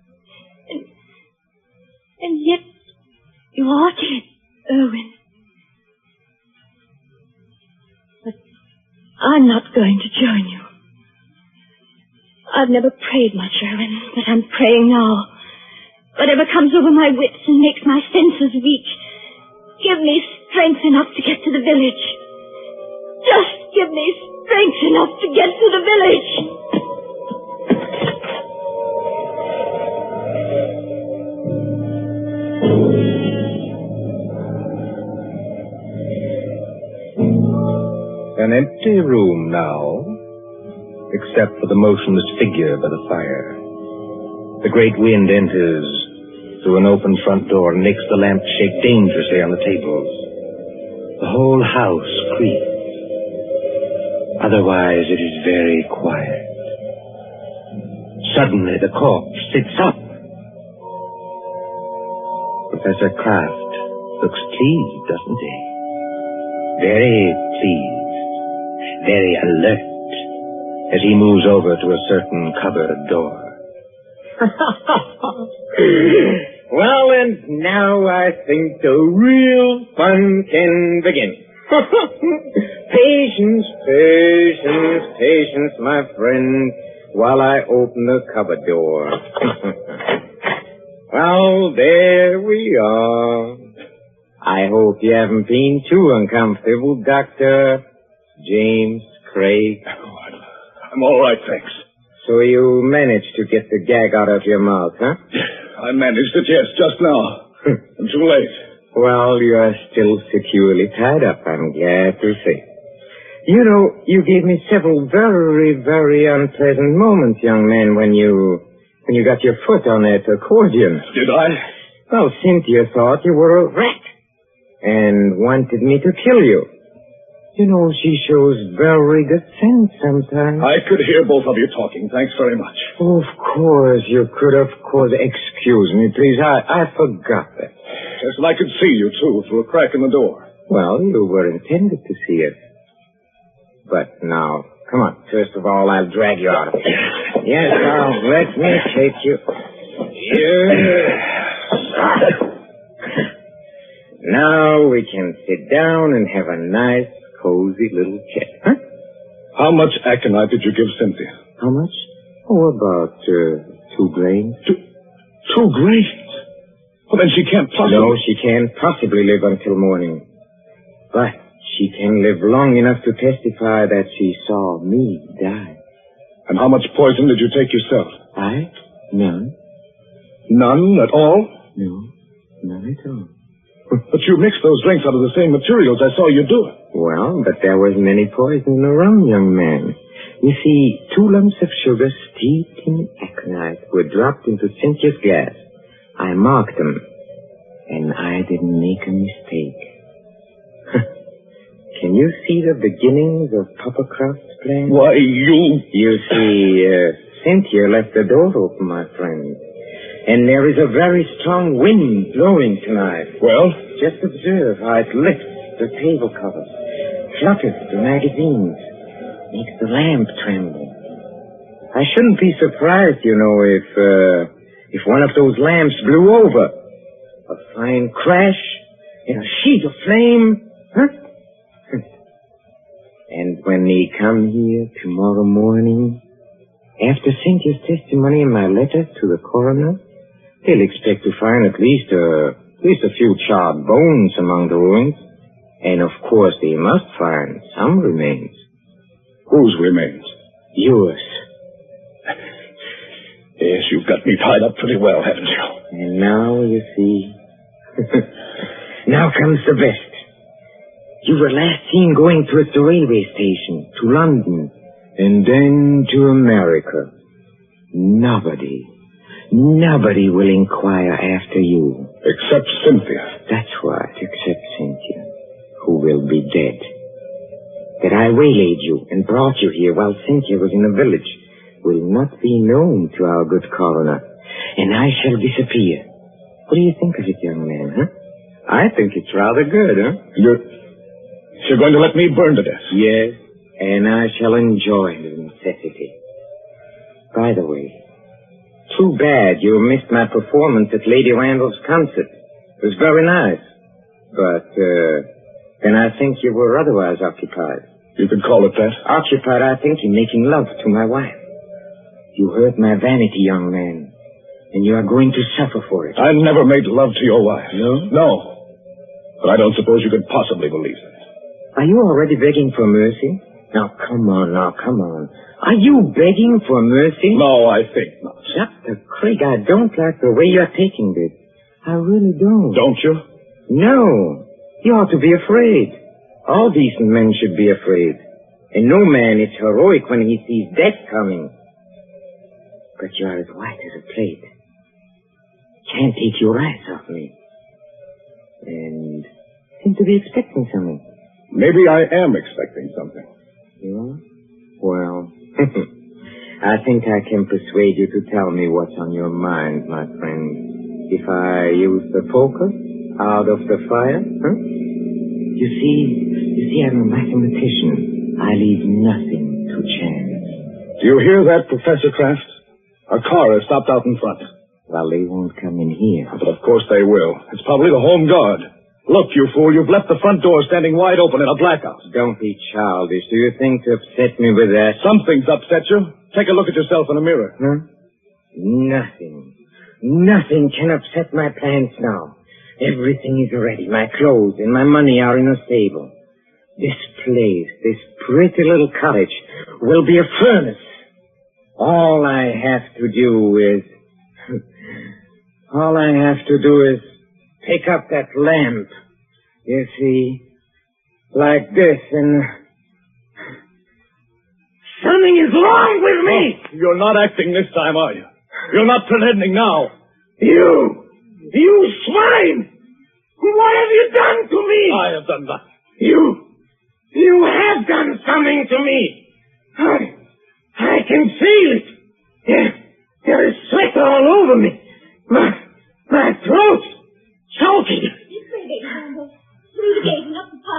And yet, you are dead, Erwin. But I'm not going to join you. I've never prayed much, Erwin, but I'm praying now. Whatever comes over my wits and makes my senses weak, give me strength enough to get to the village. Just give me strength enough to get to the village. An empty room now, except for the motionless figure by the fire. The great wind enters through an open front door and makes the lamp shake dangerously on the tables. The whole house creaks. Otherwise, it is very quiet. Suddenly, the corpse sits up. Professor Kraft looks pleased, doesn't he? Very pleased. Very alert as he moves over to a certain cupboard door. Well, and now I think the real fun can begin. Patience, patience, patience, my friend, while I open the cupboard door. Well, there we are. I hope you haven't been too uncomfortable, Dr. James Craig. I'm all right, thanks. So you managed to get the gag out of your mouth, huh? I managed it, yes, just now. I'm too late. Well, you are still securely tied up, I'm glad to say. You know, you gave me several very, very unpleasant moments, young man, when you got your foot on that accordion. Did I? Well, Cynthia thought you were a rat and wanted me to kill you. You know, she shows very good sense sometimes. I could hear both of you talking. Thanks very much. Oh, of course, you could, of course. Excuse me, please. I forgot that. Yes, and I could see you, too, through a crack in the door. Well, you were intended to see it. But now, come on. First of all, I'll drag you out of here. Yes, now, let me take you. Now we can sit down and have a nice, cozy little chat. Huh? How much aconite did you give Cynthia? How much? Oh, about 2 grains. 2 grains? Well, then she can't possibly... No, she can't possibly live until morning. But she can live long enough to testify that she saw me die. And how much poison did you take yourself? I? None. None at all? No, none at all. But you mixed those drinks out of the same materials. I saw you do it. Well, but there was many poison around, young man. You see, 2 lumps of sugar steeped in aconite were dropped into Cynthia's glass. I marked them, and I didn't make a mistake. Can you see the beginnings of Papa Kraft's plan? Why, you... You see, Cynthia left the door open, my friend. And there is a very strong wind blowing tonight. Well? Just observe how it lifts the table covers, flutters the magazines, makes the lamp tremble. I shouldn't be surprised, you know, if one of those lamps blew over. A fine crash and a sheet of flame. Huh? And when they come here tomorrow morning, after Cynthia's testimony and my letter to the coroner, they'll expect to find at least a few charred bones among the ruins. And of course they must find some remains. Whose remains? Yours. Yes, you've got me tied up pretty well, haven't you? And now, you see... Now comes the best. You were last seen going towards the railway station, to London, and then to America. Nobody will inquire after you. Except Cynthia. That's right, except Cynthia, who will be dead. That I waylaid you and brought you here while Cynthia was in the village will not be known to our good coroner, and I shall disappear. What do you think of it, young man, huh? I think it's rather good, huh? You're going to let me burn to death? Yes, and I shall enjoy the necessity. By the way, too bad you missed my performance at Lady Randall's concert. It was very nice. But, then I think you were otherwise occupied. You could call it that. Occupied, I think, in making love to my wife. You hurt my vanity, young man. And you are going to suffer for it. I never made love to your wife. No? No. But I don't suppose you could possibly believe that. Are you already begging for mercy? Now, come on. Are you begging for mercy? No, I think not. Dr. Craig, I don't like the way you're taking this. I really don't. Don't you? No. You ought to be afraid. All decent men should be afraid. And no man is heroic when he sees death coming. But you are as white as a plate. Can't take your eyes off me. And seem to be expecting something. Maybe I am expecting something. You are? Well, I think I can persuade you to tell me what's on your mind, my friend. If I use the poker out of the fire, huh? You see, I'm a mathematician. I leave nothing to chance. Do you hear that, Professor Kraft? A car has stopped out in front. Well, they won't come in here. But of course they will. It's probably the Home Guard. Look, you fool, you've left the front door standing wide open in a blackout. Don't be childish. Do you think to upset me with that? Something's upset you. Take a look at yourself in the mirror. Huh? Nothing. Nothing can upset my plans now. Everything is ready. My clothes and my money are in a stable. This place, this pretty little cottage, will be a furnace. All I have to do is pick up that lamp. You see, like this, and something is wrong with me. Oh, you're not acting this time, are you? You're not pretending now. You swine! What have you done to me? I have done nothing. You have done something to me. I can feel it. There is sweat all over me. My throat choking. This way, baby Randall. Through the gate and up the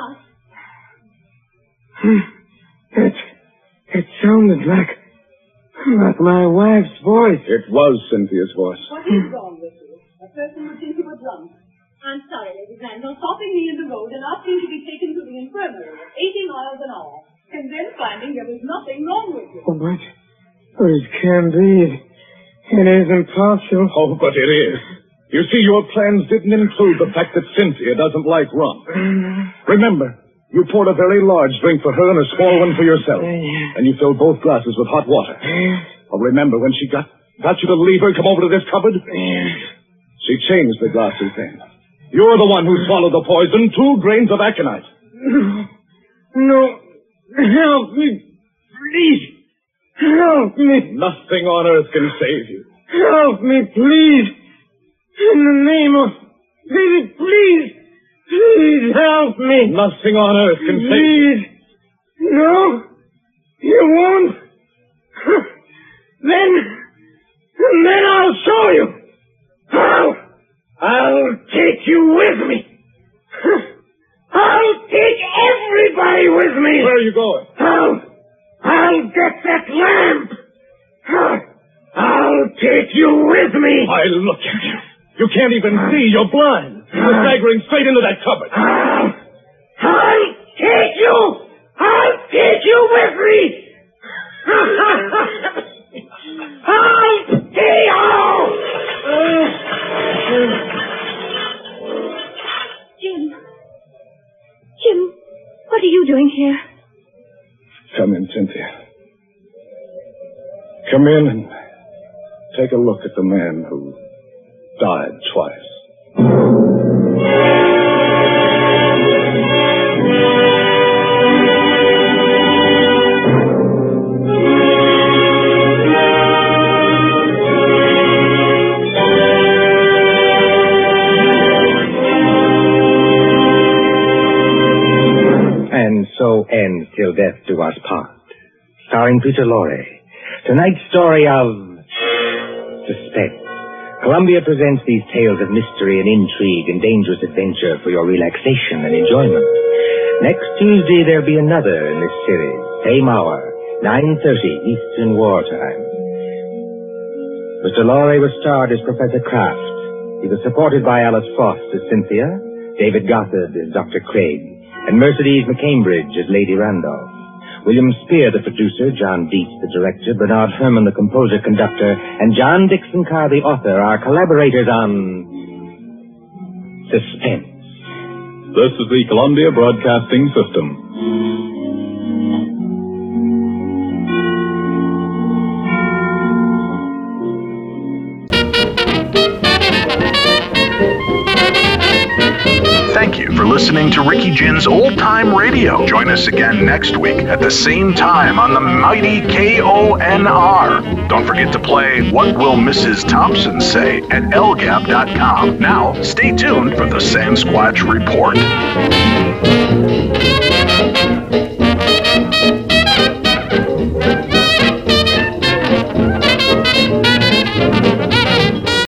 path. It sounded like my wife's voice. It was Cynthia's voice. What is wrong with you? A person would think you were drunk. I'm sorry, Lady Randall, stopping me in the road and asking to be taken to the infirmary at 80 miles an hour. And then finding there was nothing wrong with you. Oh, but it can't be. It isn't possible. Oh, but it is. You see, your plans didn't include the fact that Cynthia doesn't like rum. Remember, you poured a very large drink for her and a small one for yourself. And you filled both glasses with hot water. Oh, remember when she got you to leave her and come over to this cupboard? She changed the glasses then. You're the one who swallowed the poison, 2 grains of aconite. No. Help me. Please. Help me. Nothing on earth can save you. Help me, please. In the name of... Please. Please help me. Nothing on earth can save you. Please. No. You won't. Then I'll show you. I'll take you with me. I'll take everybody with me. Where are you going? I'll get that lamp. I'll take you with me. I look at you. You can't even see. You're blind. You're staggering straight into that cupboard. I'll take you. I'll take you with me. I'll take Jim, what are you doing here? Come in, Cynthia. Come in and take a look at the man who died twice. And so ends Till Death Do Us Part, starring Peter Lorre. Tonight's story of suspense. Columbia presents these tales of mystery and intrigue and dangerous adventure for your relaxation and enjoyment. Next Tuesday, there'll be another in this series. Same hour, 9:30 Eastern War Time. Mr. Lorre was starred as Professor Kraft. He was supported by Alice Frost as Cynthia, David Gothard as Dr. Craig, and Mercedes McCambridge as Lady Randolph. William Spear, the producer, John Dietz, the director, Bernard Herrmann, the composer-conductor, and John Dixon Carr, the author, are collaborators on Suspense. This is the Columbia Broadcasting System. for listening to Ricky Gin's Old Time Radio. Join us again next week at the same time on the mighty KONR. Don't forget to play What Will Mrs. Thompson Say at lgap.com. Now, stay tuned for the Sasquatch Report.